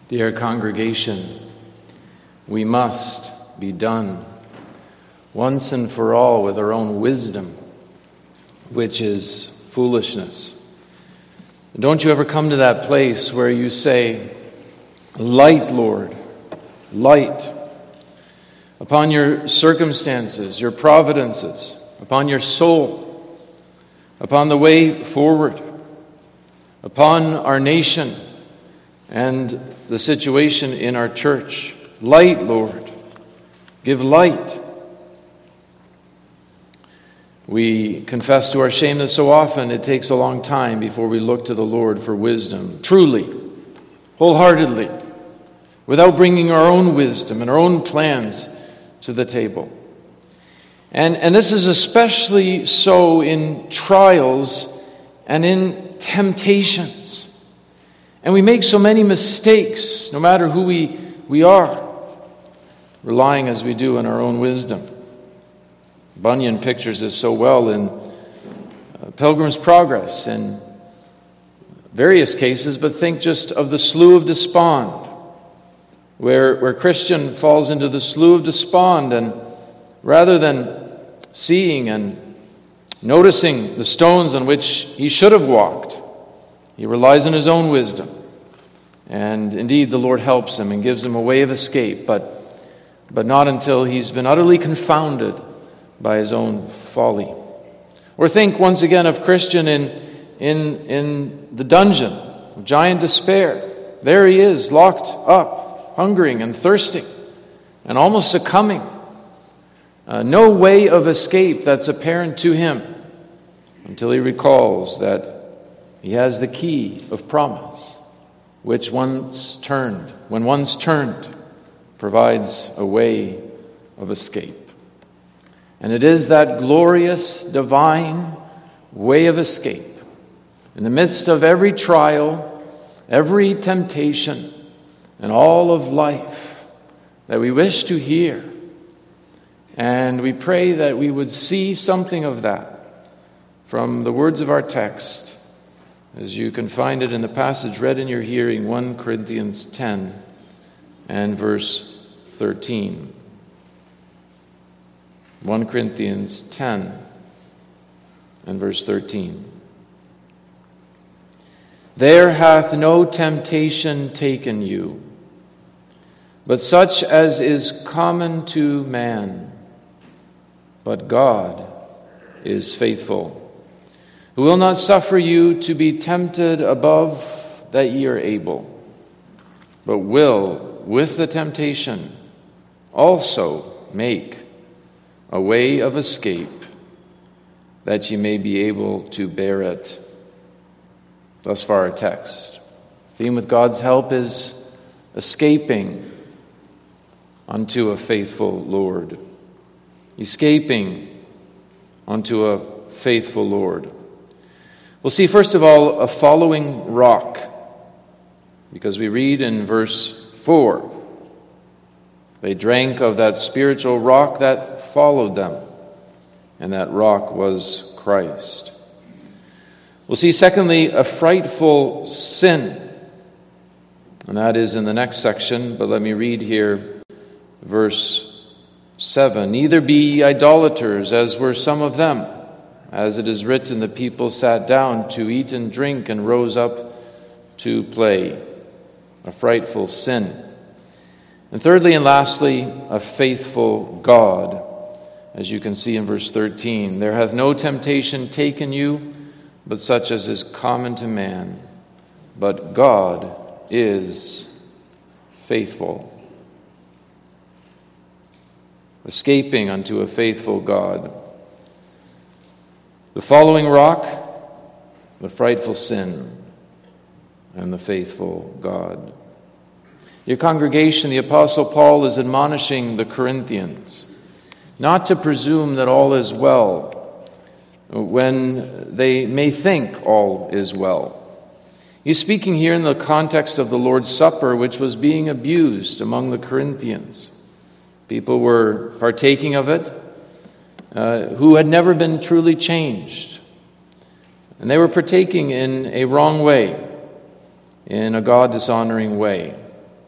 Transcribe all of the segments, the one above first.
Dear congregation, we must be done once and for all with our own wisdom, which is foolishness. Don't you ever come to that place where you say, "Light, Lord, light," upon your circumstances, your providences, upon your soul, upon the way forward, upon our nation and the situation in our church. Light, Lord, give light. We confess to our shame that so often it takes a long time before we look to the Lord for wisdom, truly, wholeheartedly, without bringing our own wisdom and our own plans to the table. And this is especially so in trials and in temptations. And we make so many mistakes, no matter who we are, relying as we do on our own wisdom. Bunyan pictures this so well in Pilgrim's Progress in various cases, but think just of the Slough of Despond, where Christian falls into the Slough of Despond, and rather than seeing and noticing the stones on which he should have walked, he relies on his own wisdom. And indeed, the Lord helps him and gives him a way of escape, but not until he's been utterly confounded by his own folly. Or think once again of Christian in the dungeon of giant despair. There he is, locked up, hungering and thirsting, and almost succumbing. No way of escape that's apparent to him until he recalls that he has the key of promise, which when once turned, provides a way of escape. And it is that glorious, divine way of escape in the midst of every trial, every temptation, and all of life that we wish to hear. And we pray that we would see something of that from the words of our text, as you can find it in the passage read in your hearing, 1 Corinthians 10 and verse 13. 1 Corinthians 10 and verse 13. There hath no temptation taken you, but such as is common to man. But God is faithful, who will not suffer you to be tempted above that ye are able, but will, with the temptation, also make a way of escape, that ye may be able to bear it. Thus far our text. The theme with God's help is escaping unto a faithful Lord. Escaping unto a faithful Lord. We'll see, first of all, a following rock, because we read in verse 4, they drank of that spiritual rock that followed them, and that rock was Christ. We'll see, secondly, a frightful sin, and that is in the next section, but let me read here verse 7. Neither be ye idolaters, as were some of them. As it is written, the people sat down to eat and drink and rose up to play. A frightful sin. And thirdly and lastly, a faithful God. As you can see in verse 13, there hath no temptation taken you, but such as is common to man. But God is faithful. Escaping unto a faithful God. The following rock, the frightful sin, and the faithful God. Your congregation, the Apostle Paul is admonishing the Corinthians not to presume that all is well when they may think all is well. He's speaking here in the context of the Lord's Supper, which was being abused among the Corinthians. People were partaking of it who had never been truly changed. And they were partaking in a wrong way, in a God-dishonoring way.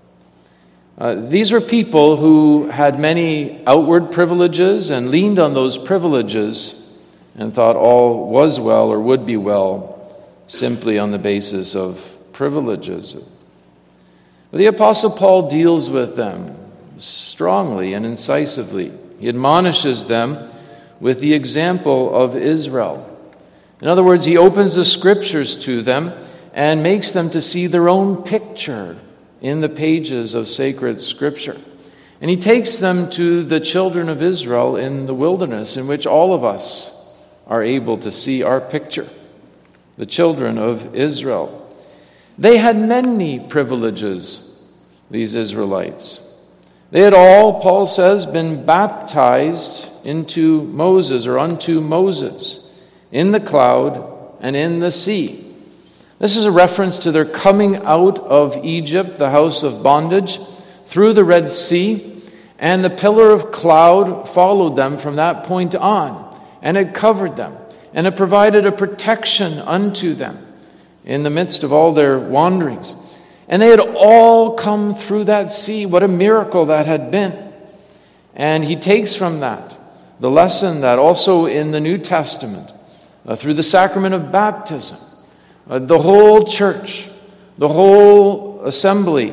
These were people who had many outward privileges and leaned on those privileges and thought all was well or would be well simply on the basis of privileges. But the Apostle Paul deals with them strongly and incisively. He admonishes them with the example of Israel. In other words, he opens the Scriptures to them and makes them to see their own picture in the pages of sacred Scripture. And he takes them to the children of Israel in the wilderness, in which all of us are able to see our picture, the children of Israel. They had many privileges, these Israelites. They had all, Paul says, been baptized into Moses or unto Moses in the cloud and in the sea. This is a reference to their coming out of Egypt, the house of bondage, through the Red Sea, and the pillar of cloud followed them from that point on, and it covered them, and it provided a protection unto them in the midst of all their wanderings. And they had all come through that sea. What a miracle that had been. And he takes from that the lesson that also in the New Testament, through the sacrament of baptism, the whole church, the whole assembly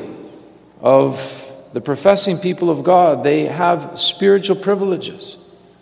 of the professing people of God, they have spiritual privileges.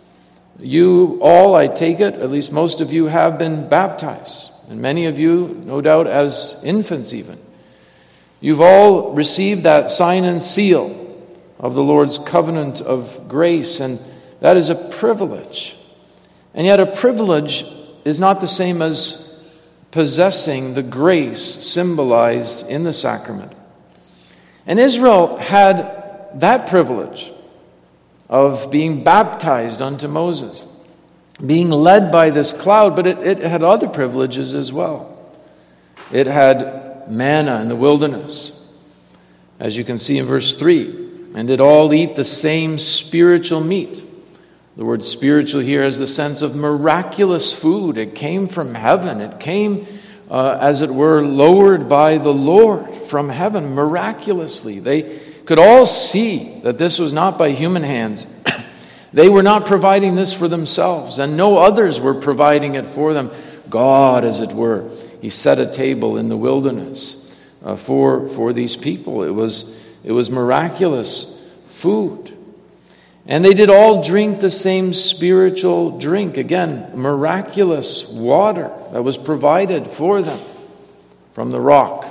You all, I take it, at least most of you have been baptized, and many of you, no doubt, as infants even. You've all received that sign and seal of the Lord's covenant of grace, and that is a privilege. And yet a privilege is not the same as possessing the grace symbolized in the sacrament. And Israel had that privilege of being baptized unto Moses, being led by this cloud, but it had other privileges as well. It had manna in the wilderness, as you can see in verse 3, and did all eat the same spiritual meat. The word spiritual here has the sense of miraculous food. It came from heaven. It came, as it were, lowered by the Lord from heaven miraculously. They could all see that this was not by human hands. They were not providing this for themselves, and no others were providing it for them. God, as it were, he set a table in the wilderness for these people. It was miraculous food. And they did all drink the same spiritual drink. Again, miraculous water that was provided for them from the rock.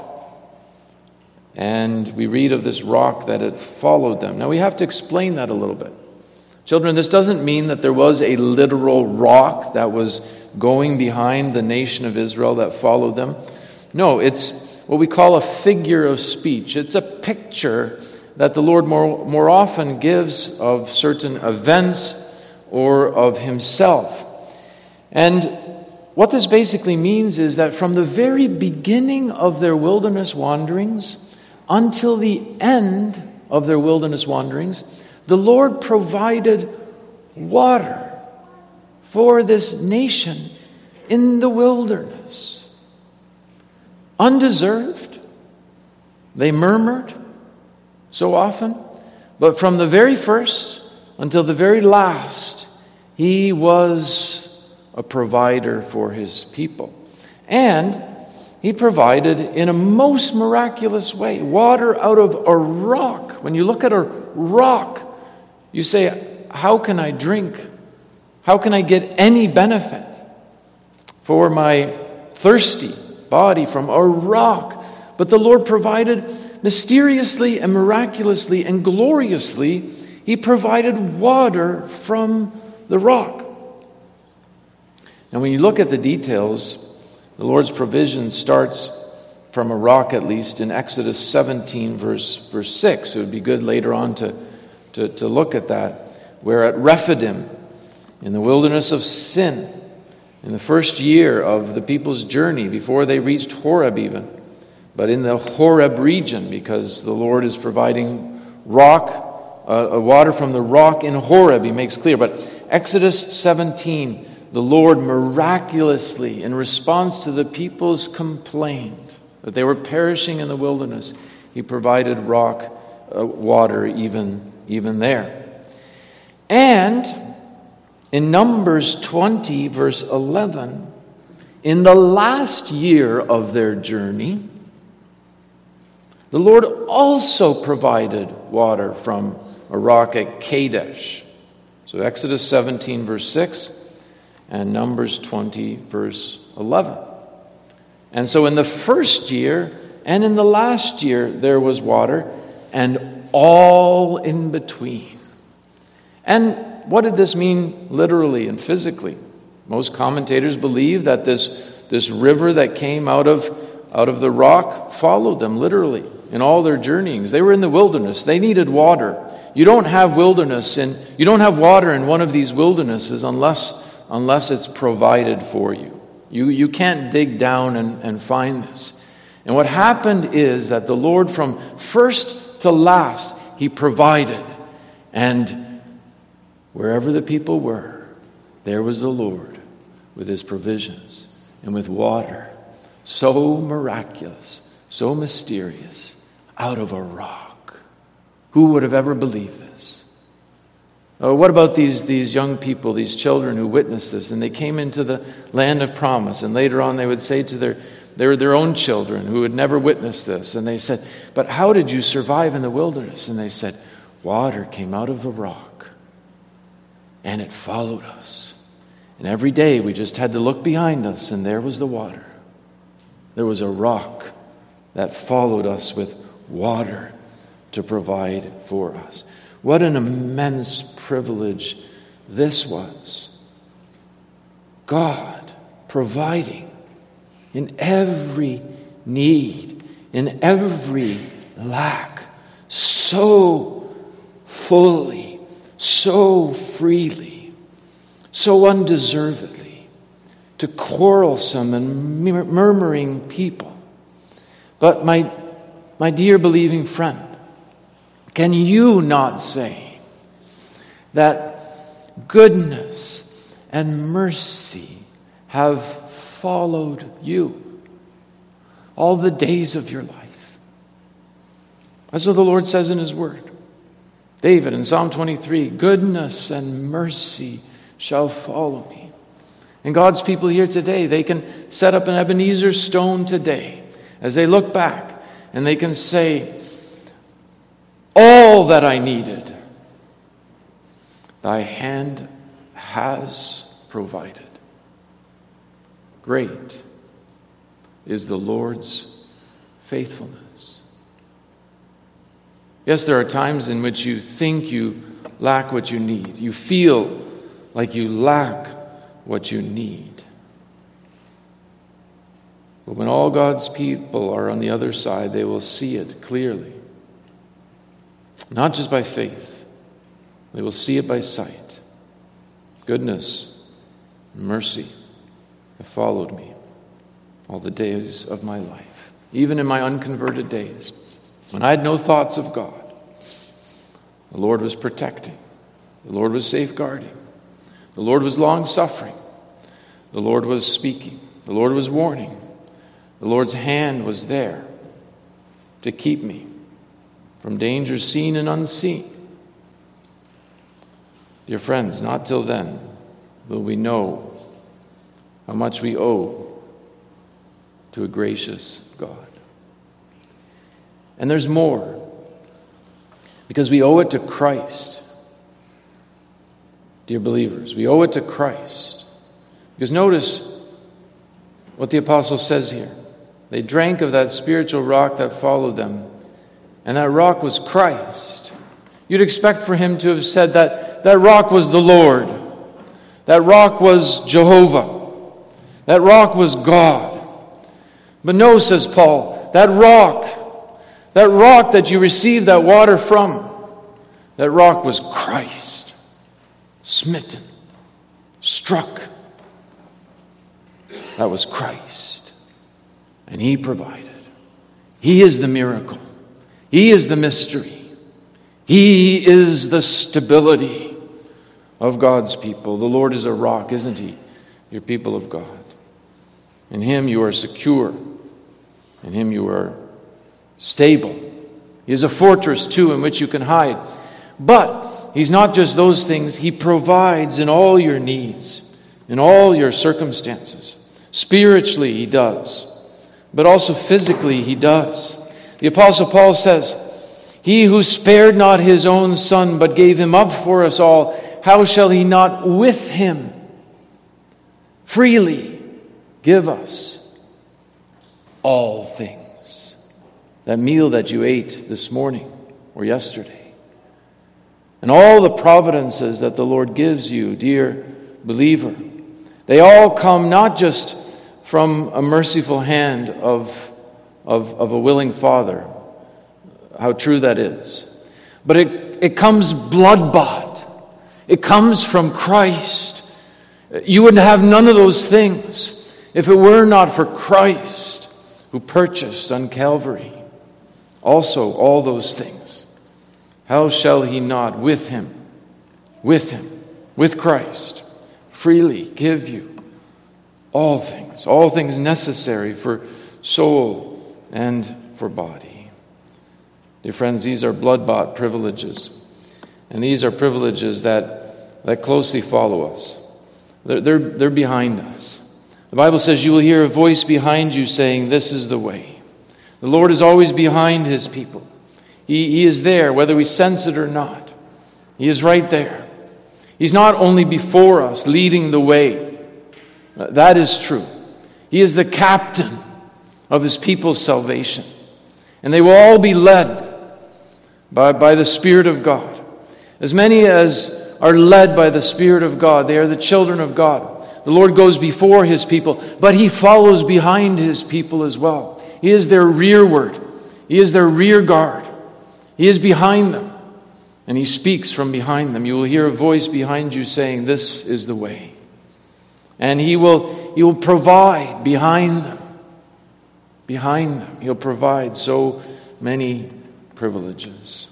And we read of this rock that it followed them. Now we have to explain that a little bit. Children, this doesn't mean that there was a literal rock that was going behind the nation of Israel that followed them. No, it's what we call a figure of speech. It's a picture that the Lord more often gives of certain events or of himself. And what this basically means is that from the very beginning of their wilderness wanderings until the end of their wilderness wanderings, the Lord provided water for this nation in the wilderness. Undeserved. They murmured so often, but from the very first until the very last, he was a provider for his people. And he provided in a most miraculous way water out of a rock. When you look at a rock, you say, how can I drink? How can I get any benefit for my thirsty body from a rock? But the Lord provided mysteriously and miraculously and gloriously. He provided water from the rock. And when you look at the details, the Lord's provision starts from a rock, at least in Exodus 17, verse 6. It would be good later on to look at that. Where at Rephidim, in the wilderness of Sin, in the first year of the people's journey, before they reached Horeb even, but in the Horeb region, because the Lord is providing water from the rock in Horeb, he makes clear. But Exodus 17, the Lord miraculously, in response to the people's complaint that they were perishing in the wilderness, he provided water even there. And in Numbers 20, verse 11, in the last year of their journey, the Lord also provided water from a rock at Kadesh. So Exodus 17, verse 6, and Numbers 20, verse 11. And so in the first year and in the last year there was water, and all in between. And what did this mean literally and physically? Most commentators believe that this river that came out of the rock followed them literally in all their journeyings. They were in the wilderness. They needed water. You don't have water in one of these wildernesses unless it's provided for you. You can't dig down and find this. And what happened is that the Lord, from first to last, He provided. And wherever the people were, there was the Lord with His provisions and with water. So miraculous, so mysterious, out of a rock. Who would have ever believed this? What about these young people, these children who witnessed this, and they came into the land of promise, and later on they would say to their own children who had never witnessed this, and they said, "But how did you survive in the wilderness?" And they said, "Water came out of the rock, and it followed us. And every day we just had to look behind us, and there was the water. There was a rock that followed us with water to provide for us." What an immense privilege this was. God providing in every need, in every lack, so fully, so freely, so undeservedly, to quarrelsome and murmuring people. But my dear believing friend, can you not say that goodness and mercy have followed you all the days of your life? That's what the Lord says in His Word. David in Psalm 23, "Goodness and mercy shall follow me." And God's people here today, they can set up an Ebenezer stone today as they look back, and they can say, "All that I needed, Thy hand has provided. Great is the Lord's faithfulness." Yes, there are times in which you think you lack what you need. You feel like you lack what you need. But when all God's people are on the other side, they will see it clearly. Not just by faith. They will see it by sight. Goodness and mercy have followed me all the days of my life. Even in my unconverted days, when I had no thoughts of God, the Lord was protecting. The Lord was safeguarding. The Lord was long-suffering. The Lord was speaking. The Lord was warning. The Lord's hand was there to keep me from dangers seen and unseen. Dear friends, not till then will we know how much we owe to a gracious God. And there's more, because we owe it to Christ. Dear believers, we owe it to Christ. Because notice what the apostle says here. They drank of that spiritual rock that followed them, and that rock was Christ. You'd expect for him to have said that that rock was the Lord. That rock was Jehovah. That rock was God. But no, says Paul, that rock that you received that water from, that rock was Christ. Smitten, struck. That was Christ. And He provided. He is the miracle. He is the mystery. He is the stability of God's people. The Lord is a rock, isn't He? You're people of God. In Him you are secure. In Him you are stable. He is a fortress, too, in which you can hide. But He's not just those things. He provides in all your needs, in all your circumstances. Spiritually, He does. But also physically, He does. The Apostle Paul says, He who spared not His own Son, but gave Him up for us all, how shall He not with Him freely give us all things? That meal that you ate this morning or yesterday, and all the providences that the Lord gives you, dear believer, they all come not just from a merciful hand of a willing Father, how true that is, but it comes blood-bought. It comes from Christ. You would have none of those things if it were not for Christ who purchased on Calvary also all those things. How shall He not with Him, with Christ, freely give you all things necessary for soul and for body? Dear friends, these are blood-bought privileges. And these are privileges that closely follow us. They're behind us. The Bible says you will hear a voice behind you saying, this is the way. The Lord is always behind His people. He is there, whether we sense it or not. He is right there. He's not only before us, leading the way. That is true. He is the captain of His people's salvation. And they will all be led by the Spirit of God. As many as are led by the Spirit of God, they are the children of God. The Lord goes before His people, but He follows behind His people as well. He is their rearward. He is their rear guard. He is behind them, and He speaks from behind them. You will hear a voice behind you saying, this is the way. And He will provide behind them. Behind them. He'll provide so many privileges.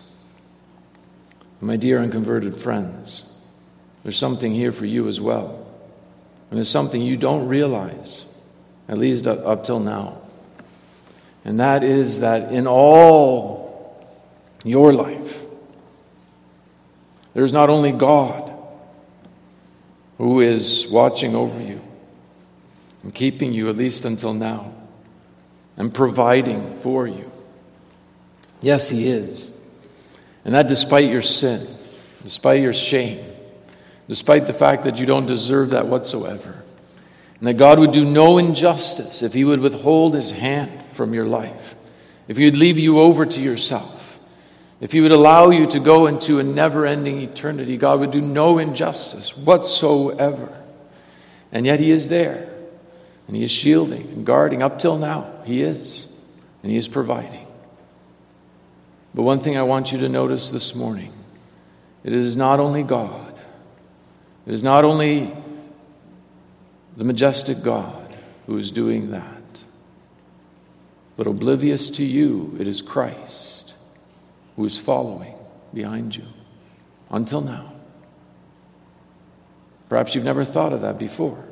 My dear unconverted friends, there's something here for you as well. And there's something you don't realize, at least up till now. And that is that in all your life, there's not only God who is watching over you and keeping you, at least until now, and providing for you. Yes, He is. And that despite your sin, despite your shame, despite the fact that you don't deserve that whatsoever. And that God would do no injustice if He would withhold His hand from your life. If He would leave you over to yourself. If He would allow you to go into a never-ending eternity, God would do no injustice whatsoever. And yet He is there. And He is shielding and guarding. Up till now, He is. And He is providing. But one thing I want you to notice this morning, it is not only God, it is not only the majestic God who is doing that, but oblivious to you, it is Christ who is following behind you until now. Perhaps you've never thought of that before,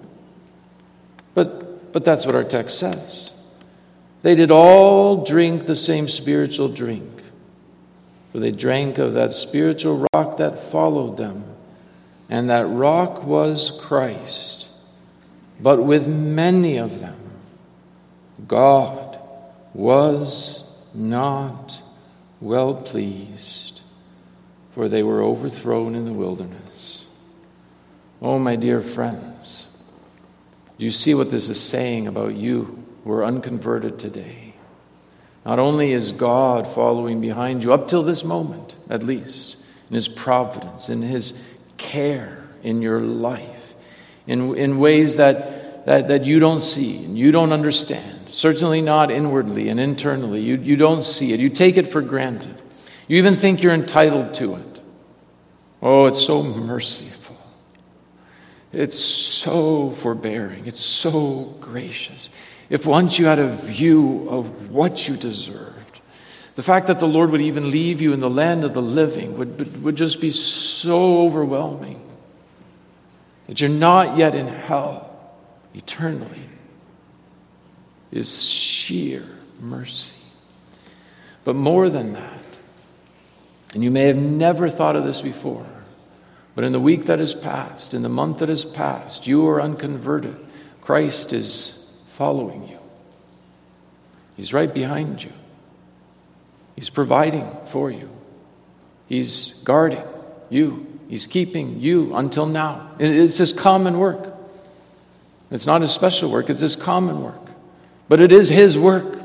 but that's what our text says. They did all drink the same spiritual drink. For they drank of that spiritual rock that followed them, and that rock was Christ. But with many of them, God was not well pleased, for they were overthrown in the wilderness. Oh, my dear friends, do you see what this is saying about you who are unconverted today? Not only is God following behind you, up till this moment, at least, in His providence, in His care in your life, in ways that you don't see and you don't understand, certainly not inwardly and internally. You don't see it. You take it for granted. You even think you're entitled to it. Oh, it's so merciful. It's so forbearing. It's so gracious. If once you had a view of what you deserved, the fact that the Lord would even leave you in the land of the living would just be so overwhelming. That you're not yet in hell eternally is sheer mercy. But more than that, And you may have never thought of this before, but in the week that has passed, in the month that has passed, you are unconverted. Christ is following you. He's right behind you. He's providing for you. He's guarding you. He's keeping you until now. It's His common work. It's not His special work. It's His common work. But it is His work.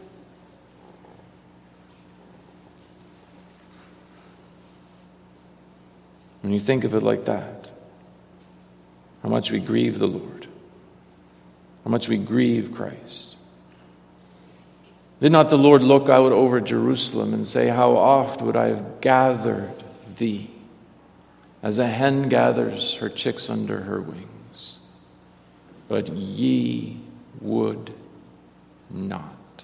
When you think of it like that, how much we grieve the Lord. How much we grieve Christ. Did not the Lord look out over Jerusalem and say, how oft would I have gathered thee, as a hen gathers her chicks under her wings? But ye would not.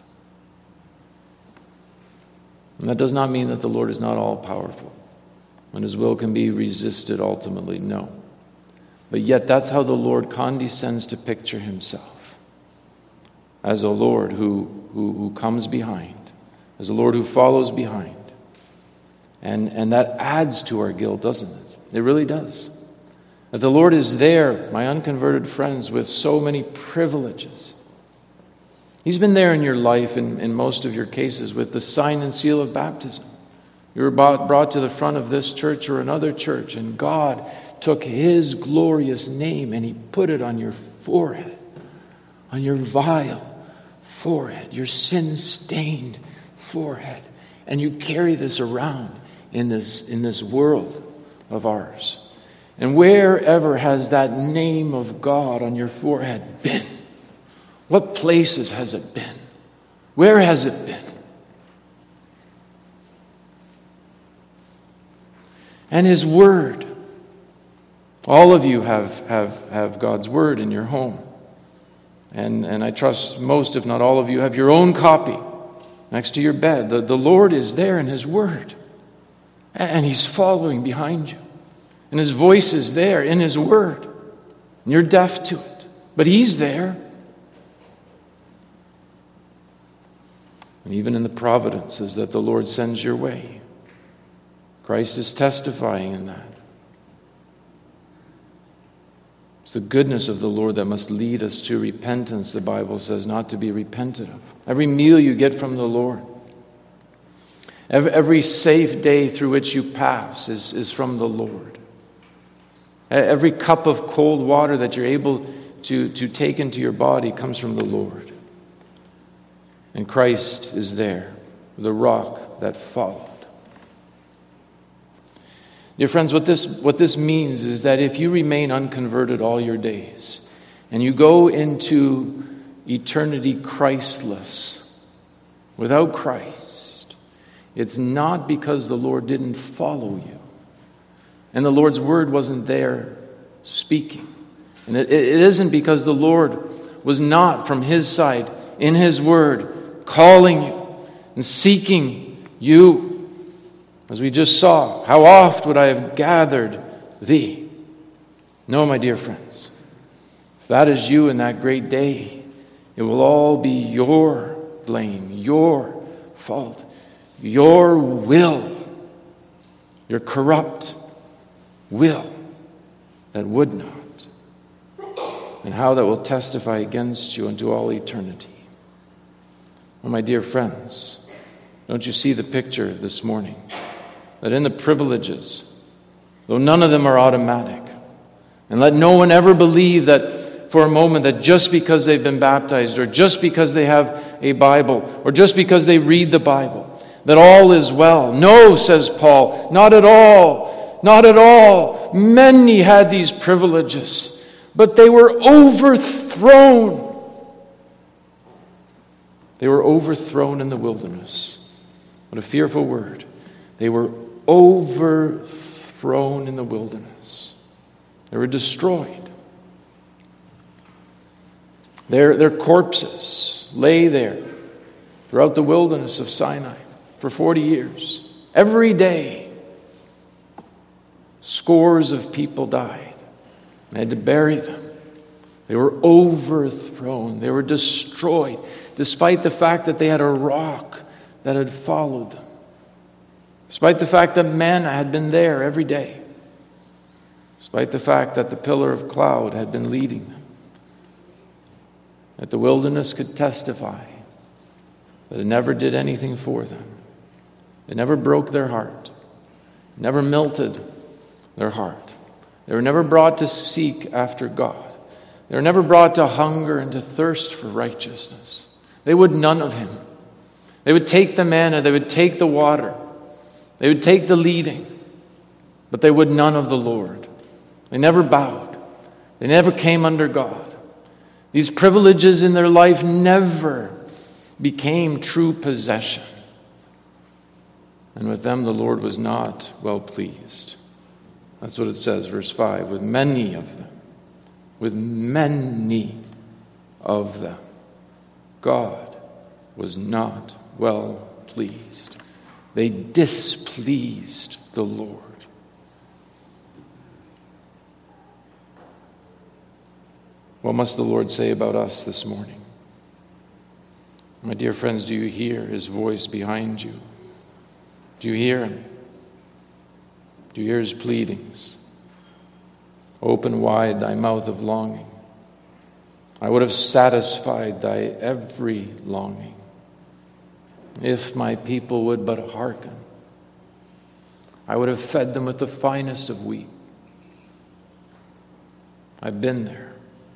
And that does not mean that the Lord is not all-powerful, and His will can be resisted ultimately, no. But yet that's how the Lord condescends to picture Himself. As a Lord who comes behind, as a Lord who follows behind. And that adds to our guilt, doesn't it? It really does. That the Lord is there, my unconverted friends, with so many privileges. He's been there in your life, in most of your cases, with the sign and seal of baptism. You were brought to the front of this church or another church, and God took His glorious name and He put it on your forehead, on your vile forehead, your sin-stained forehead. And you carry this around in this world of ours. And wherever has that name of God on your forehead been? What places has it been? Where has it been? And His Word. All of you have God's Word in your home. And I trust most, if not all of you, have your own copy next to your bed. The Lord is there in His Word. And He's following behind you. And His voice is there in His Word. And you're deaf to it. But He's there. And even in the providences that the Lord sends your way, Christ is testifying in that. It's the goodness of the Lord that must lead us to repentance, the Bible says, not to be repented of. Every meal you get from the Lord, every safe day through which you pass is from the Lord. Every cup of cold water that you're able to take into your body comes from the Lord. And Christ is there, the rock that followed. Dear friends, what this means is that if you remain unconverted all your days and you go into eternity Christless, without Christ, it's not because the Lord didn't follow you and the Lord's word wasn't there speaking. And it isn't because the Lord was not from His side in His word calling you and seeking you. As we just saw, how oft would I have gathered thee? No, my dear friends, if that is you in that great day, it will all be your blame, your fault, your will, your corrupt will that would not, and how that will testify against you unto all eternity. Oh, my dear friends, don't you see the picture this morning? That in the privileges, though none of them are automatic, and let no one ever believe that for a moment that just because they've been baptized, or just because they have a Bible, or just because they read the Bible, that all is well. No, says Paul, not at all. Not at all. Many had these privileges, but they were overthrown. They were overthrown in the wilderness. What a fearful word. They were overthrown in the wilderness. They were destroyed. Their corpses lay there throughout the wilderness of Sinai for 40 years. Every day, scores of people died. They had to bury them. They were overthrown. They were destroyed, despite the fact that they had a rock that had followed them. Despite the fact that manna had been there every day. Despite the fact that the pillar of cloud had been leading them. That the wilderness could testify that it never did anything for them. It never broke their heart. It never melted their heart. They were never brought to seek after God. They were never brought to hunger and to thirst for righteousness. They would none of him. They would take the manna, they would take the water, they would take the leading, but they would none of the Lord. They never bowed. They never came under God. These privileges in their life never became true possession. And with them the Lord was not well pleased. That's what it says, verse 5, with many of them. With many of them, God was not well pleased. They displeased the Lord. What must the Lord say about us this morning? My dear friends, do you hear his voice behind you? Do you hear him? Do you hear his pleadings? Open wide thy mouth of longing. I would have satisfied thy every longing, if my people would but hearken. I would have fed them with the finest of wheat. I've been there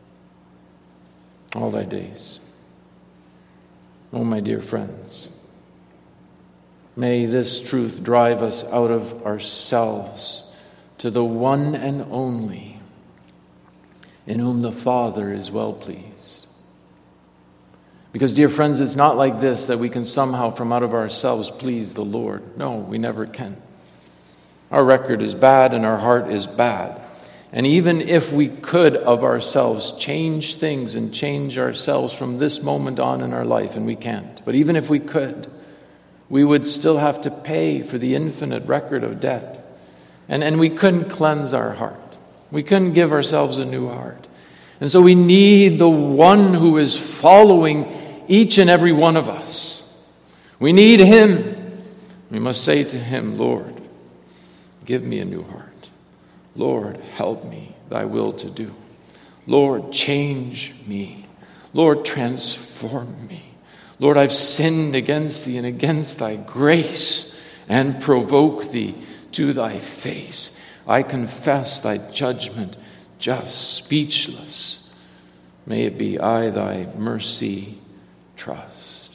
all thy days. Oh, my dear friends, may this truth drive us out of ourselves to the one and only in whom the Father is well pleased. Because, dear friends, it's not like this that we can somehow from out of ourselves please the Lord. No, we never can. Our record is bad and our heart is bad. And even if we could of ourselves change things and change ourselves from this moment on in our life, and we can't, but even if we could, we would still have to pay for the infinite record of debt. And we couldn't cleanse our heart. We couldn't give ourselves a new heart. And so we need the one who is following each and every one of us. We need him. We must say to him, Lord, give me a new heart. Lord, help me thy will to do. Lord, change me. Lord, transform me. Lord, I've sinned against thee and against thy grace and provoke thee to thy face. I confess thy judgment just, speechless. May it be I thy mercy trust.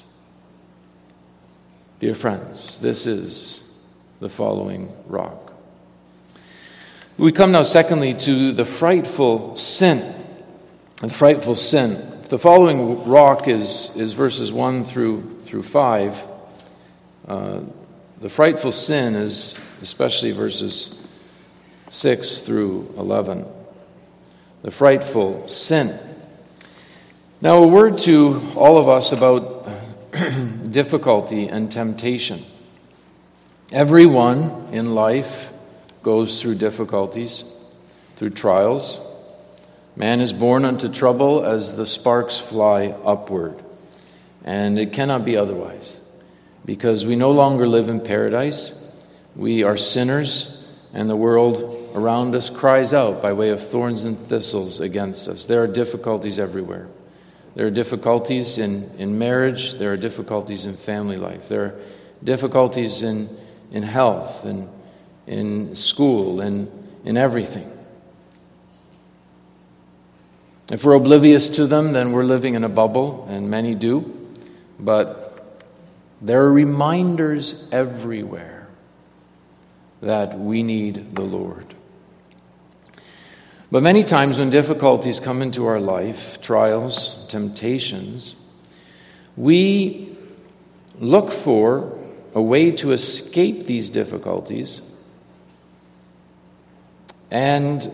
Dear friends, this is the following rock. We come now secondly to the frightful sin. The frightful sin. The following rock is verses 1 through 5. The frightful sin is especially verses 6 through 11. The frightful sin. Now, a word to all of us about difficulty and temptation. Everyone in life goes through difficulties, through trials. Man is born unto trouble as the sparks fly upward. And it cannot be otherwise, because we no longer live in paradise. We are sinners, and the world around us cries out by way of thorns and thistles against us. There are difficulties everywhere. There are difficulties in marriage. There are difficulties in family life. There are difficulties in health and in school and in everything. If we're oblivious to them, then we're living in a bubble, and many do. But there are reminders everywhere that we need the Lord. But many times when difficulties come into our life, trials, temptations, we look for a way to escape these difficulties, and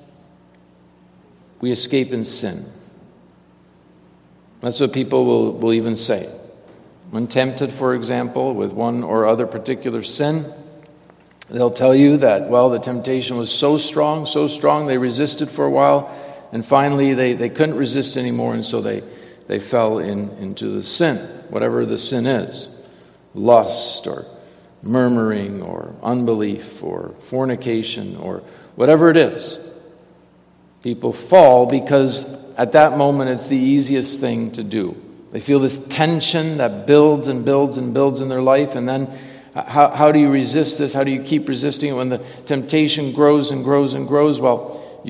we escape in sin. That's what people will even say. When tempted, for example, with one or other particular sin, they'll tell you that, well, the temptation was so strong, they resisted for a while, and finally they couldn't resist anymore, and so they fell into the sin, whatever the sin is. Lust or murmuring or unbelief or fornication or whatever it is. People fall because at that moment it's the easiest thing to do. They feel this tension that builds and builds and builds in their life, and then how do you resist this? How do you keep resisting it when the temptation grows and grows and grows? Well,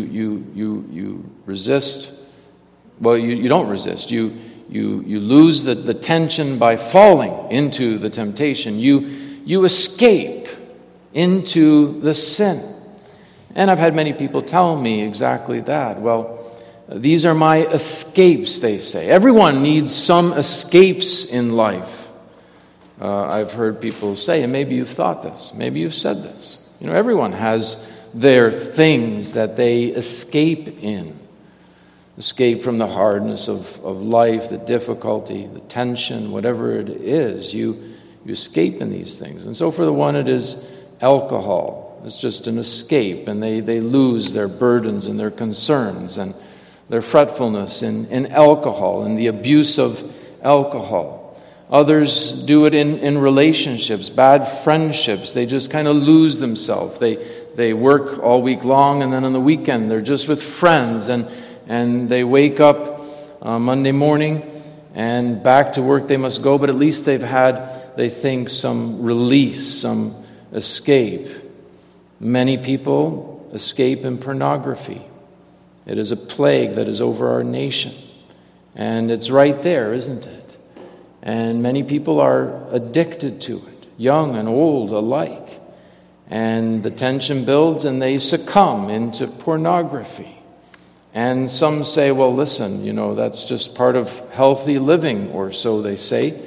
you resist. Well, you don't resist. You lose the tension by falling into the temptation. You escape into the sin. And I've had many people tell me exactly that. Well, these are my escapes, they say. Everyone needs some escapes in life. I've heard people say, and maybe you've thought this, maybe you've said this. Everyone has their things that they escape in. Escape from the hardness of life, the difficulty, the tension, whatever it is. You escape in these things. And so for the one it is alcohol. It's just an escape, and they lose their burdens and their concerns and their fretfulness in alcohol and the abuse of alcohol. Others do it in relationships, bad friendships. They just kind of lose themselves. They work all week long, and then on the weekend they're just with friends, and they wake up Monday morning and back to work they must go, but at least they've had, they think, some release, some escape. Many people escape in pornography. It is a plague that is over our nation. And it's right there, isn't it? And many people are addicted to it, young and old alike. And the tension builds and they succumb into pornography. And some say, well, listen, that's just part of healthy living, or so they say.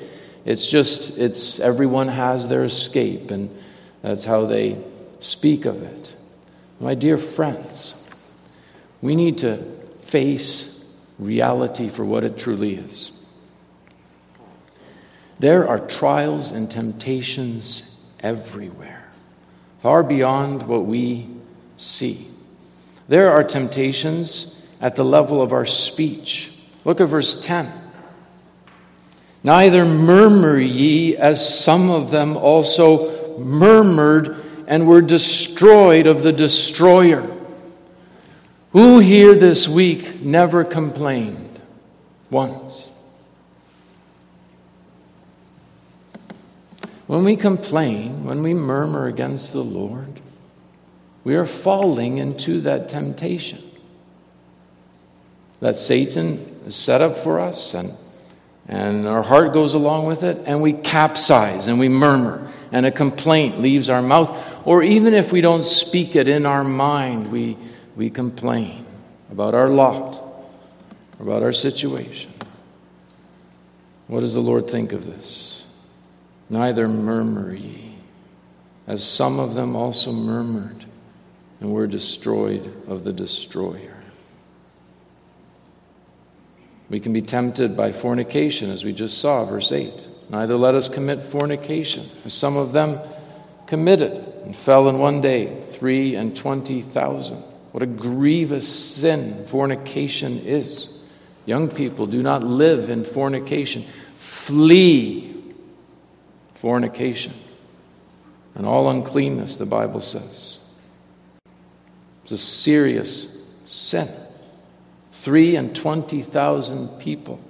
It's everyone has their escape, and that's how they speak of it. My dear friends, we need to face reality for what it truly is. There are trials and temptations everywhere, far beyond what we see. There are temptations at the level of our speech. Look at verse 10. Neither murmur ye, as some of them also murmured and were destroyed of the destroyer. Who here this week never complained once? When we complain, when we murmur against the Lord, we are falling into that temptation that Satan has set up for us, and our heart goes along with it, and we capsize and we murmur, and a complaint leaves our mouth. Or even if we don't speak it in our mind, we complain about our lot, about our situation. What does the Lord think of this? Neither murmur ye, as some of them also murmured and were destroyed of the destroyer. We can be tempted by fornication, as we just saw, verse 8. Neither let us commit fornication, as some of them committed and fell in one day, 23,000. What a grievous sin fornication is. Young people, do not live in fornication. Flee fornication and all uncleanness, the Bible says. It's a serious sin. 23,000 people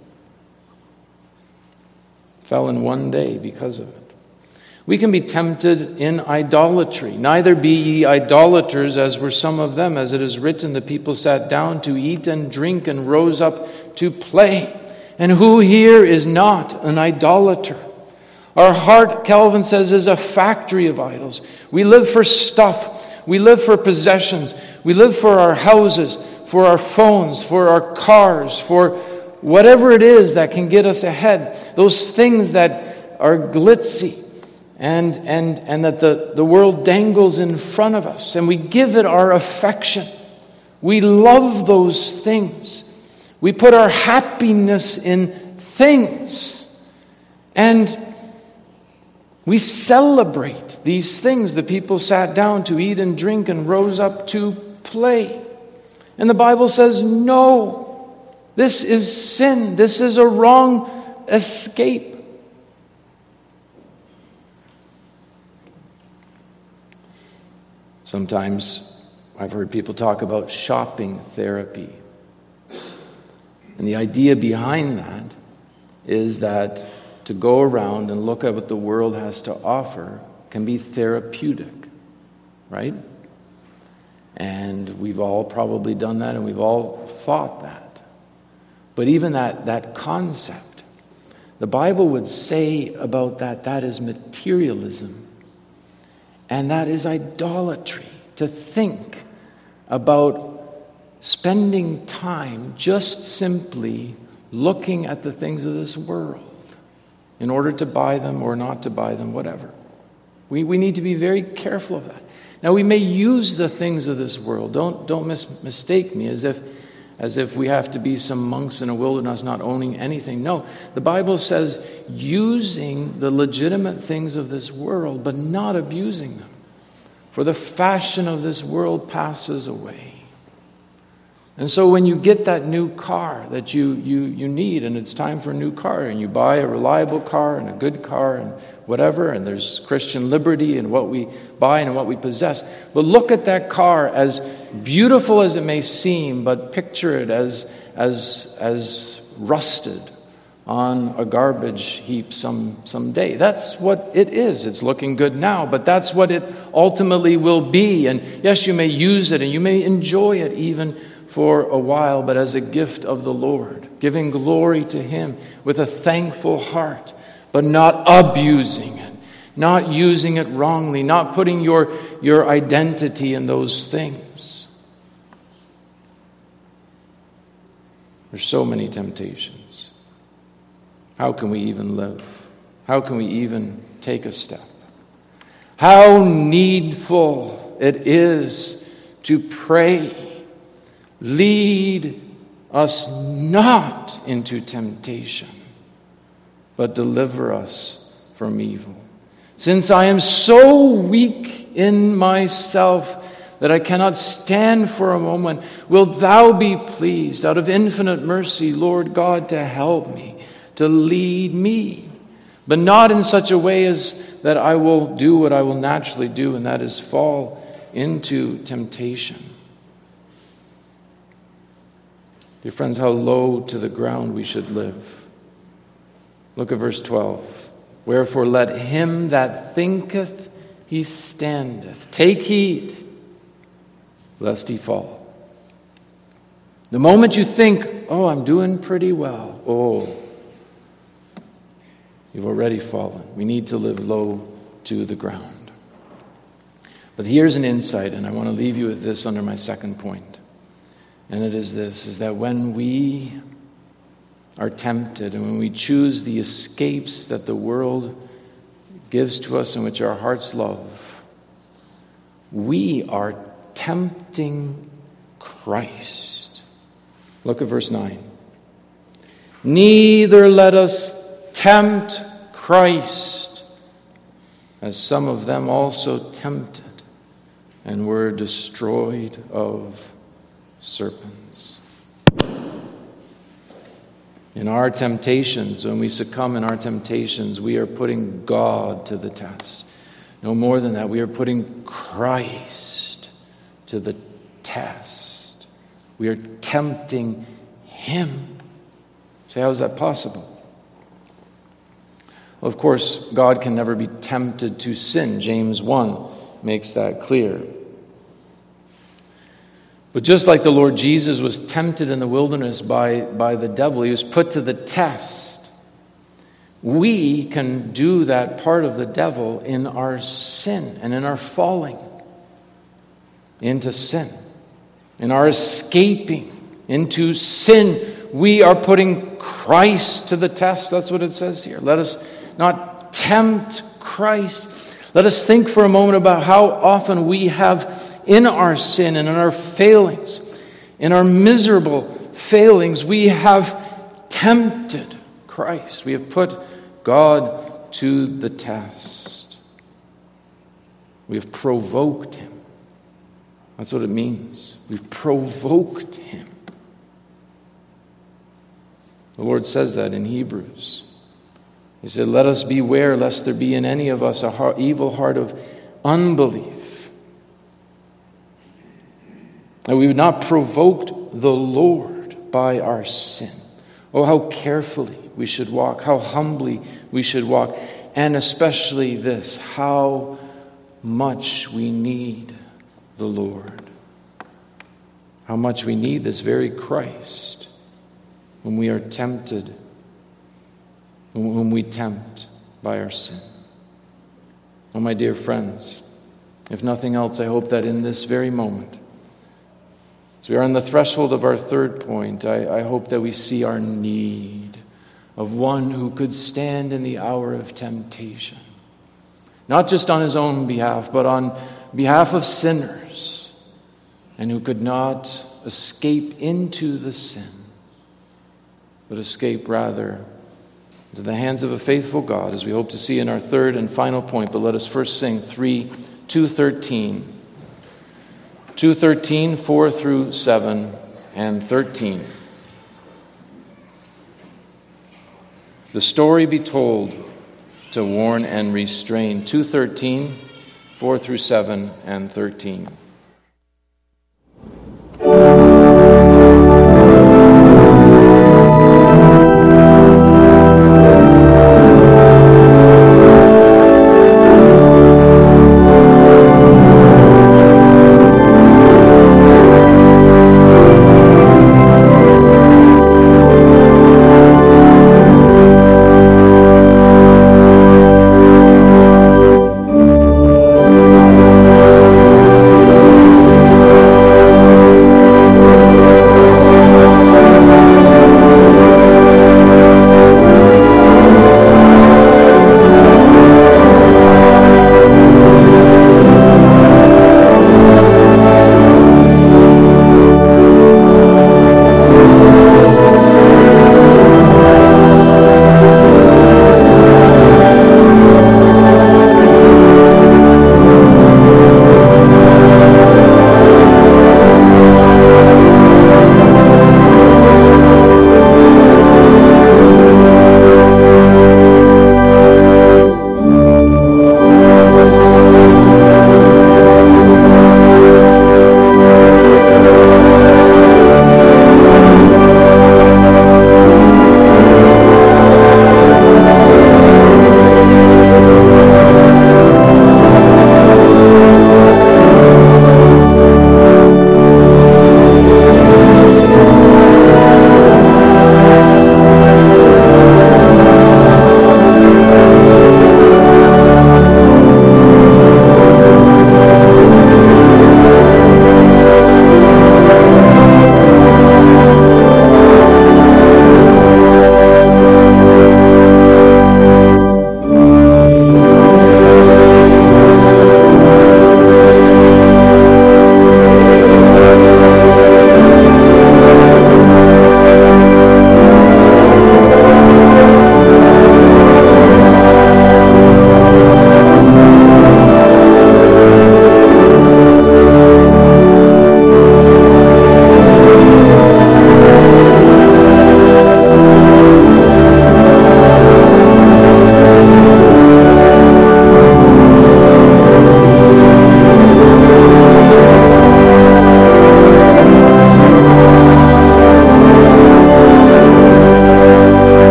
fell in one day because of it. We can be tempted in idolatry. Neither be ye idolaters, as were some of them. As it is written, the people sat down to eat and drink and rose up to play. And who here is not an idolater? Our heart, Calvin says, is a factory of idols. We live for stuff. We live for possessions. We live for our houses, for our phones, for our cars, for whatever it is that can get us ahead. Those things that are glitzy and that the world dangles in front of us. And we give it our affection. We love those things. We put our happiness in things. And we celebrate these things. The people sat down to eat and drink and rose up to play. And the Bible says, no, this is sin. This is a wrong escape. Sometimes I've heard people talk about shopping therapy. And the idea behind that is that to go around and look at what the world has to offer can be therapeutic, right? And we've all probably done that, and we've all thought that. But even that concept, the Bible would say about that is materialism. And that is idolatry, to think about spending time just simply looking at the things of this world in order to buy them or not to buy them, whatever. We need to be very careful of that. Now, we may use the things of this world. Don't mistake me as if we have to be some monks in a wilderness not owning anything. No, the Bible says using the legitimate things of this world, but not abusing them. For the fashion of this world passes away. And so when you get that new car that you need, and it's time for a new car, and you buy a reliable car and a good car and whatever, and there's Christian liberty in what we buy and what we possess. But look at that car, as beautiful as it may seem, but picture it as rusted on a garbage heap someday. That's what it is. It's looking good now, but that's what it ultimately will be. And yes, you may use it and you may enjoy it even for a while, but as a gift of the Lord, giving glory to Him with a thankful heart, but not abusing it, not using it wrongly, not putting your identity in those things. There's so many temptations. How can we even live? How can we even take a step? How needful it is to pray. Lead us not into temptation, but deliver us from evil. Since I am so weak in myself that I cannot stand for a moment, wilt thou be pleased out of infinite mercy, Lord God, to help me, to lead me, but not in such a way as that I will do what I will naturally do, and that is fall into temptation. Dear friends, how low to the ground we should live. Look at verse 12. Wherefore let him that thinketh he standeth take heed, lest he fall. The moment you think, oh, I'm doing pretty well, you've already fallen. We need to live low to the ground. But here's an insight, and I want to leave you with this under my second point. And it is this, is that when we are tempted and when we choose the escapes that the world gives to us and which our hearts love, we are tempting Christ. Look at verse 9. Neither let us tempt Christ, as some of them also tempted and were destroyed of serpents. In our temptations, when we succumb in our temptations, we are putting God to the test. No more than that, we are putting Christ to the test. We are tempting Him. So how is that possible? Well, of course, God can never be tempted to sin. James 1 makes that clear. But just like the Lord Jesus was tempted in the wilderness by the devil, He was put to the test. We can do that part of the devil in our sin and in our falling into sin. In our escaping into sin, we are putting Christ to the test. That's what it says here. Let us not tempt Christ. Let us think for a moment about how often we have in our sin and in our failings, in our miserable failings, we have tempted Christ. We have put God to the test. We have provoked Him. That's what it means. We've provoked Him. The Lord says that in Hebrews. He said, let us beware lest there be in any of us a evil heart of unbelief that we would not provoke the Lord by our sin. Oh, how carefully we should walk, how humbly we should walk, and especially this, how much we need the Lord. How much we need this very Christ when we are tempted, when we tempt by our sin. Oh, my dear friends, if nothing else, I hope that in this very moment, as we are on the threshold of our third point, I hope that we see our need of one who could stand in the hour of temptation, not just on his own behalf, but on behalf of sinners, and who could not escape into the sin, but escape rather into the hands of a faithful God, as we hope to see in our third and final point. But let us first sing 213. 213, 4 through 7, and 13. The story be told to warn and restrain. 213, 4 through 7, and 13.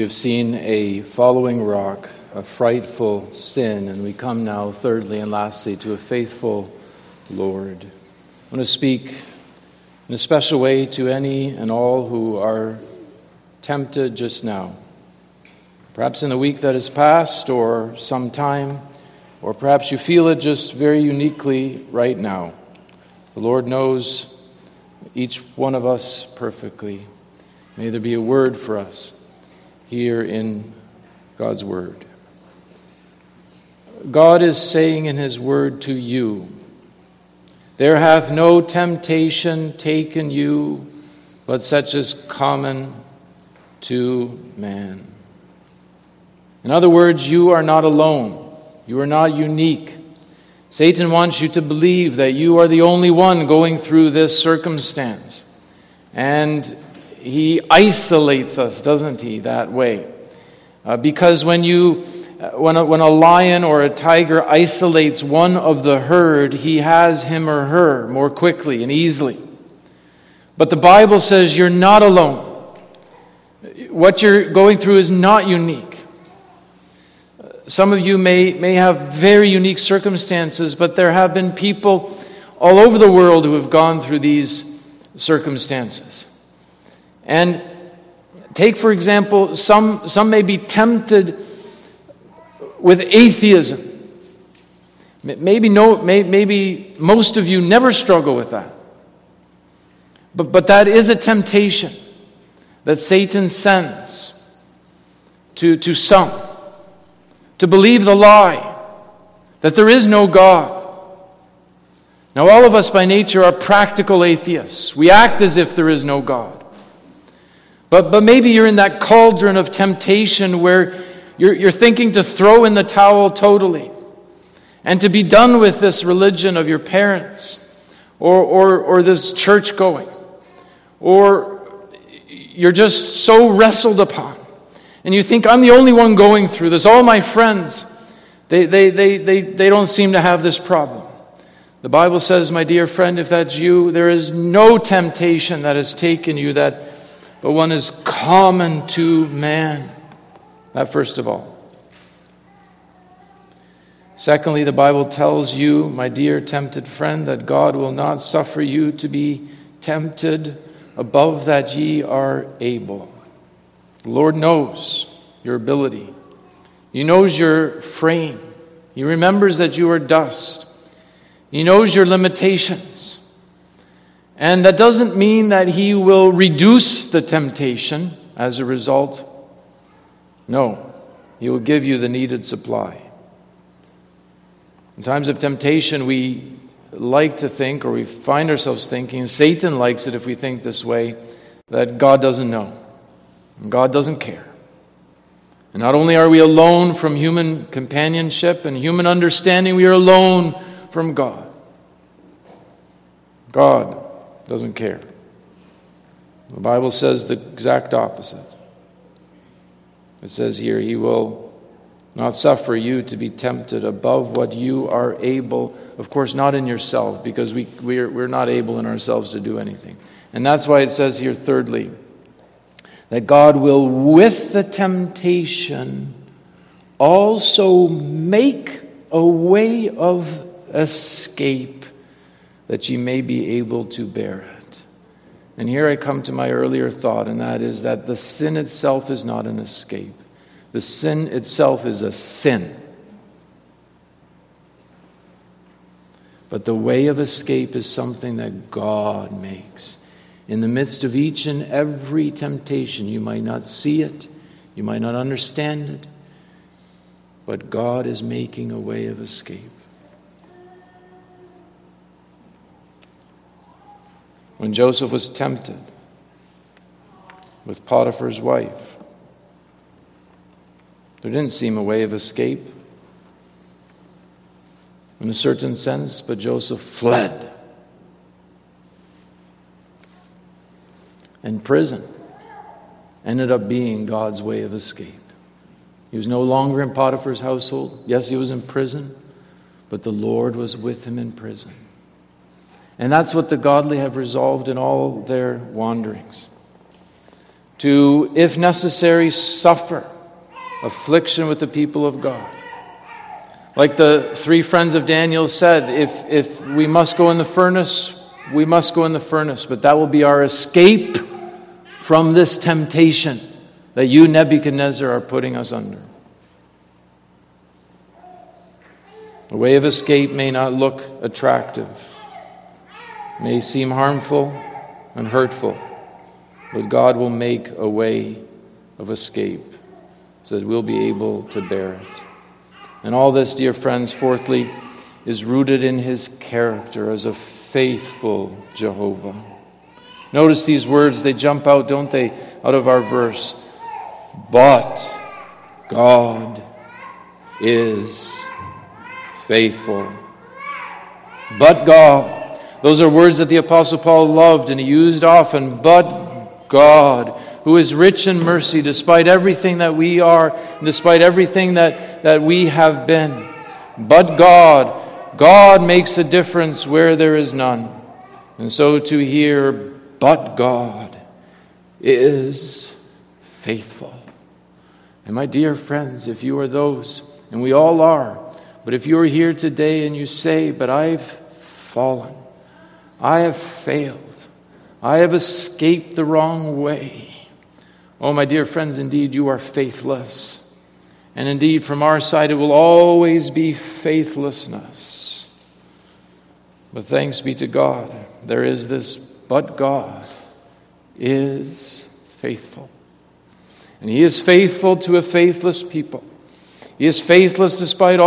have seen a following rock, a frightful sin, and we come now, thirdly and lastly, to a faithful Lord. I want to speak in a special way to any and all who are tempted just now. Perhaps in the week that has passed, or sometime, or perhaps you feel it just very uniquely right now. The Lord knows each one of us perfectly. May there be a word for us here in God's Word. God is saying in His Word to you, "There hath no temptation taken you, but such as common to man." In other words, you are not alone. You are not unique. Satan wants you to believe that you are the only one going through this circumstance. And he isolates us, doesn't he, that way? Because when a lion or a tiger isolates one of the herd, he has him or her more quickly and easily. But the Bible says you're not alone. What you're going through is not unique. Some of you may have very unique circumstances, but there have been people all over the world who have gone through these circumstances. And take, for example, some may be tempted with atheism. Maybe most of you never struggle with that. But that is a temptation that Satan sends to some, to believe the lie that there is no God. Now, all of us by nature are practical atheists. We act as if there is no God. But maybe you're in that cauldron of temptation where you're thinking to throw in the towel totally and to be done with this religion of your parents or this church going, or you're just so wrestled upon and you think, I'm the only one going through this. All my friends, they don't seem to have this problem. The Bible says, my dear friend, if that's you, there is no temptation that has taken you but one is common to man. That first of all. Secondly, the Bible tells you, my dear tempted friend, that God will not suffer you to be tempted above that ye are able. The Lord knows your ability. He knows your frame. He remembers that you are dust. He knows your limitations. And that doesn't mean that He will reduce the temptation as a result. No, He will give you the needed supply. In times of temptation, we like to think, or we find ourselves thinking, Satan likes it if we think this way, that God doesn't know. And God doesn't care. And not only are we alone from human companionship and human understanding, we are alone from God. God doesn't care. The Bible says the exact opposite. It says here, He will not suffer you to be tempted above what you are able. Of course, not in yourself, because we're not able in ourselves to do anything. And that's why it says here, thirdly, that God will, with the temptation, also make a way of escape, that ye may be able to bear it. And here I come to my earlier thought, and that is that the sin itself is not an escape. The sin itself is a sin. But the way of escape is something that God makes. In the midst of each and every temptation, you might not see it, you might not understand it, but God is making a way of escape. When Joseph was tempted with Potiphar's wife, there didn't seem a way of escape in a certain sense, but Joseph fled. And prison ended up being God's way of escape. He was no longer in Potiphar's household. Yes, he was in prison, but the Lord was with him in prison. And that's what the godly have resolved in all their wanderings. to, if necessary, suffer affliction with the people of God. Like the three friends of Daniel said, if we must go in the furnace, we must go in the furnace, but that will be our escape from this temptation that you, Nebuchadnezzar, are putting us under. The way of escape may not look attractive, may seem harmful and hurtful, but God will make a way of escape so that we'll be able to bear it. And all this, dear friends, fourthly, is rooted in His character as a faithful Jehovah. Notice these words, they jump out, don't they, out of our verse. But God is faithful. But God. Those are words that the Apostle Paul loved and he used often. But God, who is rich in mercy, despite everything that we are, despite everything that we have been. But God makes a difference where there is none. And so to hear, but God is faithful. And my dear friends, if you are those, and we all are, but if you are here today and you say, but I've fallen, I have failed, I have escaped the wrong way. Oh, my dear friends, indeed you are faithless. And indeed, from our side, it will always be faithlessness. But thanks be to God, there is this, but God is faithful. And He is faithful to a faithless people. He is faithful despite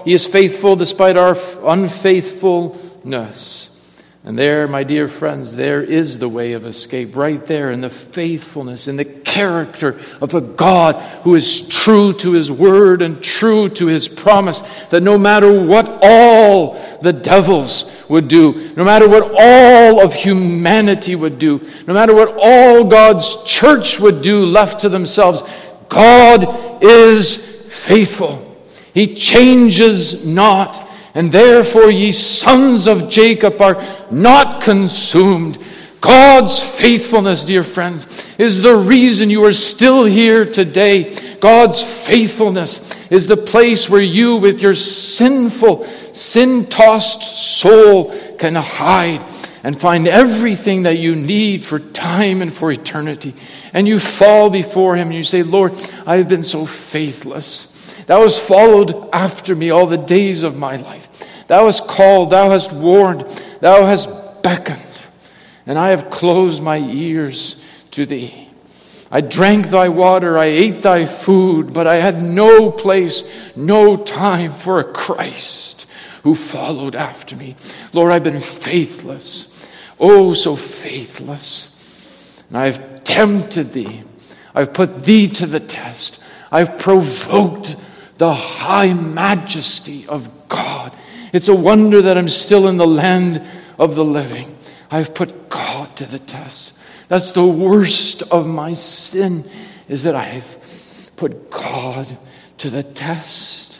our unfaithfulness. And there, my dear friends, there is the way of escape, right there in the faithfulness, in the character of a God who is true to His word and true to His promise, that no matter what all the devils would do, no matter what all of humanity would do, no matter what all God's church would do left to themselves, God is faithful. He changes not. And therefore, ye sons of Jacob are not consumed. God's faithfulness, dear friends, is the reason you are still here today. God's faithfulness is the place where you, with your sinful, sin-tossed soul, can hide and find everything that you need for time and for eternity. And you fall before Him and you say, Lord, I have been so faithless. Thou hast followed after me all the days of my life. Thou hast called, Thou hast warned, Thou hast beckoned, and I have closed my ears to Thee. I drank Thy water, I ate Thy food, but I had no place, no time for a Christ who followed after me. Lord, I've been faithless, oh so faithless. And I've tempted Thee, I've put Thee to the test, I've provoked the high majesty of God. It's a wonder that I'm still in the land of the living. I've put God to the test. That's the worst of my sin, is that I've put God to the test.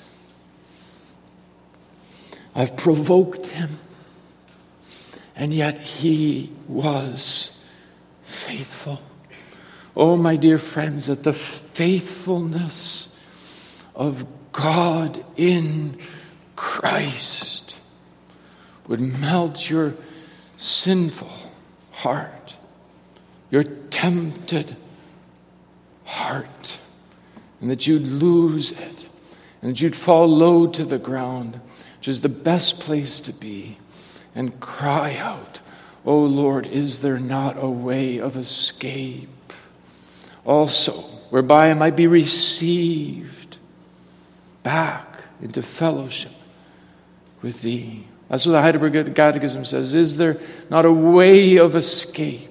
I've provoked Him, and yet He was faithful. Oh, my dear friends, that the faithfulness of God in Christ would melt your sinful heart, your tempted heart, and that you'd lose it, and that you'd fall low to the ground, which is the best place to be, and cry out, "Oh Lord, is there not a way of escape? Also, whereby I might be received back into fellowship with Thee." That's what the Heidelberg Catechism says. Is there not a way of escape?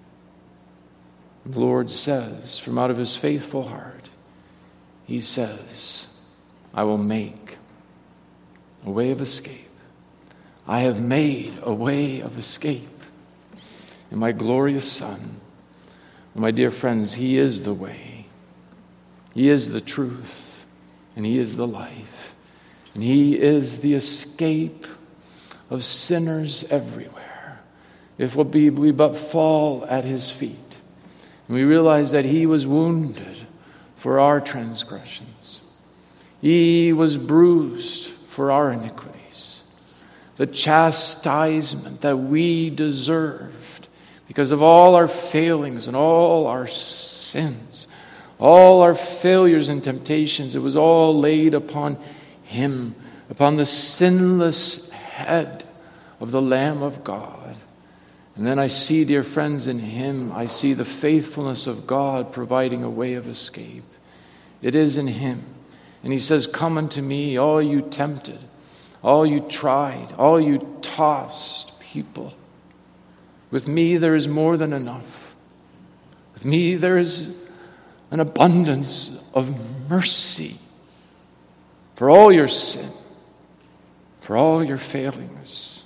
The Lord says, from out of His faithful heart, He says, I will make a way of escape. I have made a way of escape in my glorious Son. And my dear friends, He is the way. He is the truth. And He is the life. And He is the escape of sinners everywhere, if we but fall at His feet And we realize that he was wounded for our transgressions. He was bruised for our iniquities. The chastisement that we deserved because of all our failings and all our sins, all our failures and temptations, it was all laid upon him, upon the sinless head of the Lamb of God. And then I see, dear friends, in him, I see the faithfulness of God providing a way of escape. It is in him. And he says, come unto me, all you tempted, all you tried, all you tossed people. With me there is more than enough. With me there is an abundance of mercy for all your sin, for all your failings.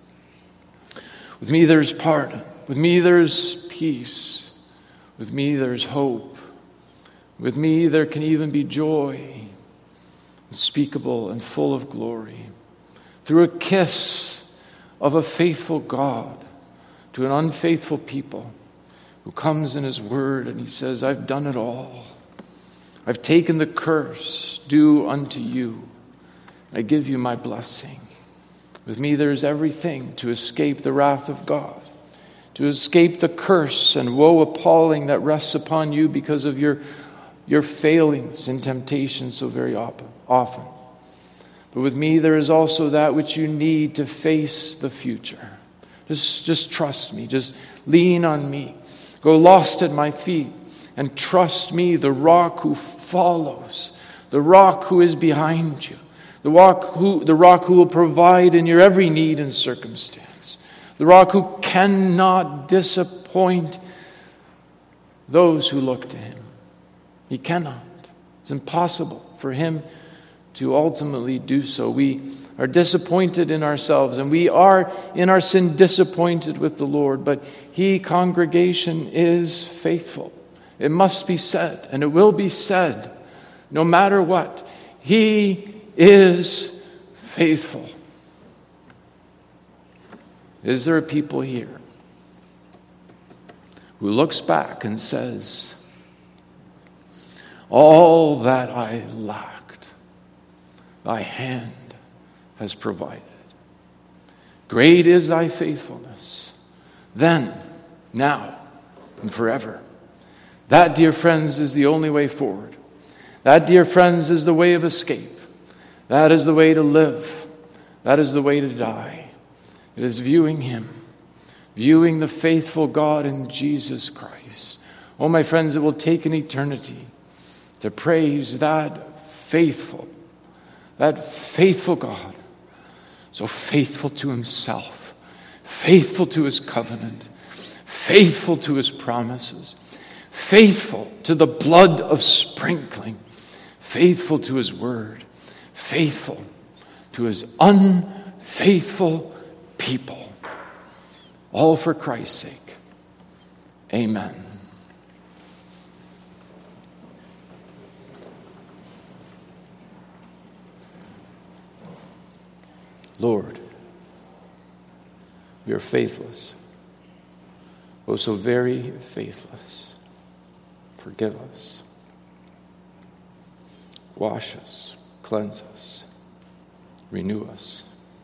With me there's pardon. With me there's peace. With me there's hope. With me there can even be joy, unspeakable and full of glory. Through a kiss of a faithful God to an unfaithful people who comes in his word and he says, I've done it all. I've taken the curse due unto you. I give you my blessing. With me there's everything to escape the wrath of God, to escape the curse and woe appalling that rests upon you because of your failings and temptations so very often. But with me there is also that which you need to face the future. Just trust me. Just lean on me. Go lost at my feet and trust me, the rock who follows, the rock who is behind you, the rock who will provide in your every need and circumstance, the rock who cannot disappoint those who look to him. He cannot. It's impossible for him to ultimately do so. We are disappointed in ourselves, and we are in our sin disappointed with the Lord, but he, congregation, is faithful. It must be said, and it will be said, no matter what. He is faithful. Is there a people here who looks back and says, all that I lacked, thy hand has provided. Great is thy faithfulness, then, now, and forever. That, dear friends, is the only way forward. That, dear friends, is the way of escape. That is the way to live. That is the way to die. It is viewing him, viewing the faithful God in Jesus Christ. Oh, my friends, it will take an eternity to praise that faithful God, so faithful to himself, faithful to his covenant, faithful to his promises, faithful to the blood of sprinkling, faithful to his word, faithful to his unfaithful people, all for Christ's sake. Amen. Lord, we are faithless. Oh, so very faithless. Forgive us. Wash us. Cleanse us. Renew us.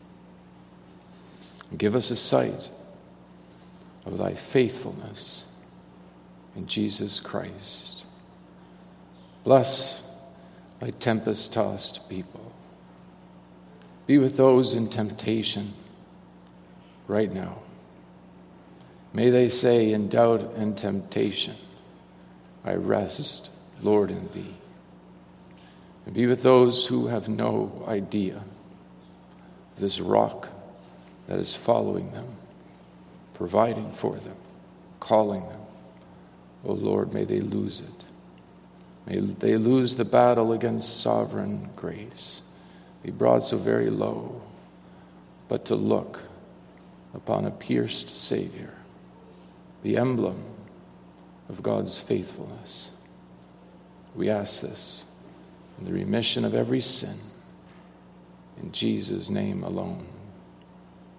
And give us a sight of thy faithfulness in Jesus Christ. Bless thy tempest-tossed people. Be with those in temptation right now. May they say in doubt and temptation, I rest, Lord, in thee. And be with those who have no idea of this rock that is following them, providing for them, calling them. Oh Lord, may they lose it. May they lose the battle against sovereign grace. Be brought so very low, but to look upon a pierced Savior, the emblem of God's faithfulness. We ask this in the remission of every sin, in Jesus' name alone.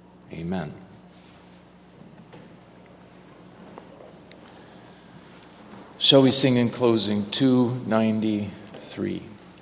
Amen. Shall we sing in closing 293?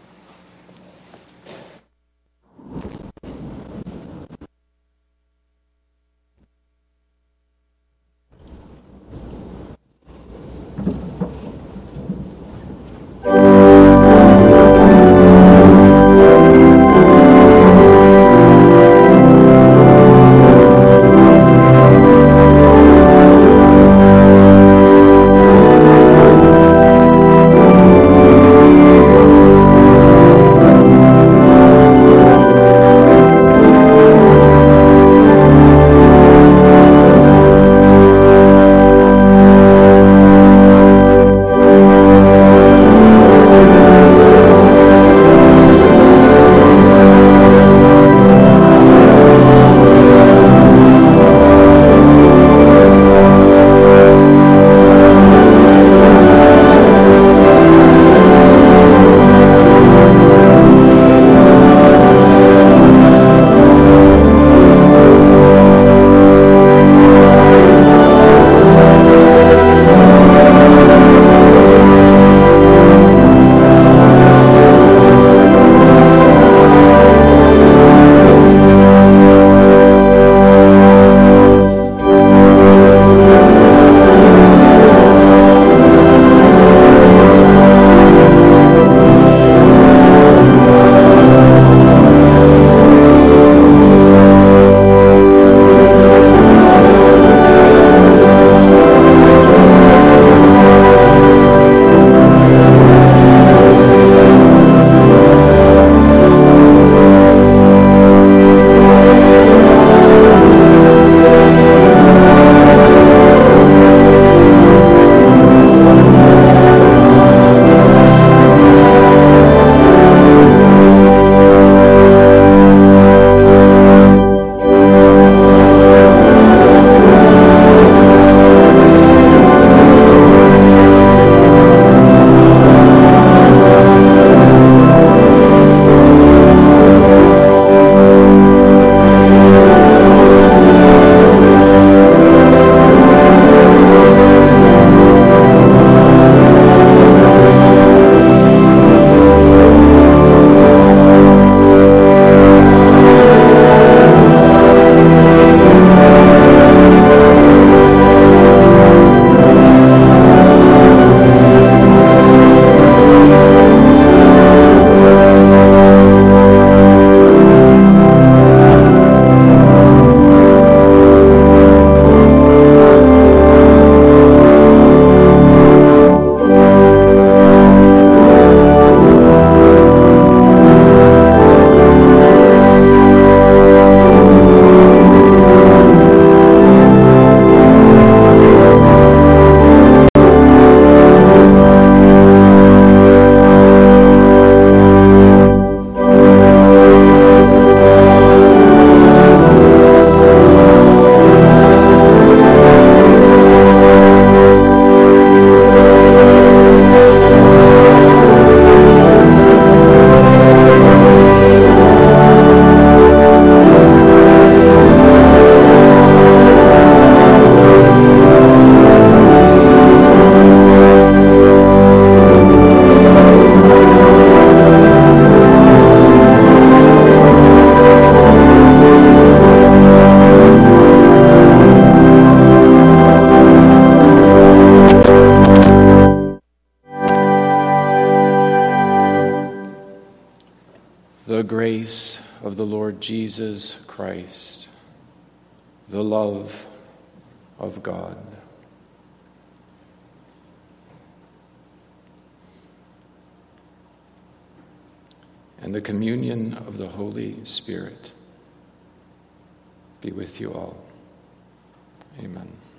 The grace of the Lord Jesus Christ, the love of God, and the communion of the Holy Spirit be with you all. Amen.